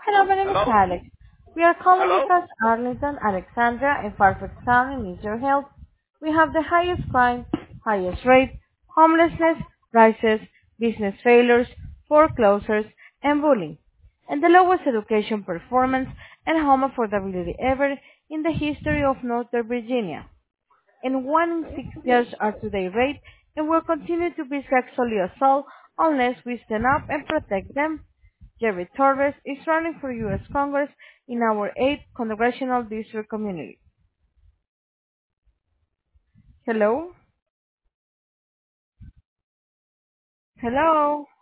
Hello, my name is Hello? Alex. We are calling Hello? because Arlington, Alexandria, and Fairfax County needs your help. We have the highest crime, highest rate, homelessness, prices, business failures, foreclosures, and bullying, and the lowest education performance and home affordability ever in the history of Northern Virginia. And 1 in 6 girls are today raped and will continue to be sexually assaulted unless we stand up and protect them. Jerry Torres is running for U.S. Congress in our 8th Congressional District community. Hello? Hello?